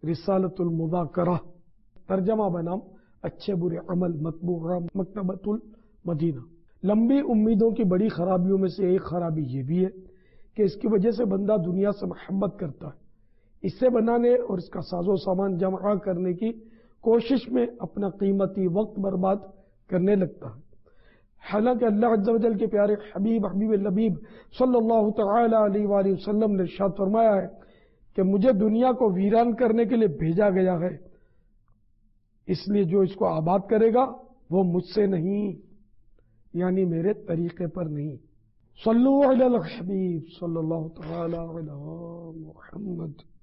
रिसालतुल मुज़ाकरा, तर्जमा बनाम अच्छे बुरे अमल, मतबूआ मकतबतुल मदीना। लंबी उम्मीदों की बड़ी खराबियों में से एक खराबी ये भी है कि इसकी वजह से बंदा दुनिया से मोहब्बत करता है, इससे बनाने और इसका साजो सामान जमा करने की कोशिश में अपना कीमती वक्त बर्बाद करने लगता है। हालांकि अल्लाह अज़्ज़ व जल के प्यारे हबीब लबीब सल्लल्लाहु तआला अलैहि वसल्लम ने इरशाद फरमाया है कि मुझे दुनिया को वीरान करने के लिए भेजा गया है, इसलिए जो इसको आबाद करेगा वो मुझसे नहीं, यानी मेरे तरीके पर नहीं। सल्लल्लाहु अलैहि हबीब सल्लल्लाहु तआला अलैहि मुहम्मद।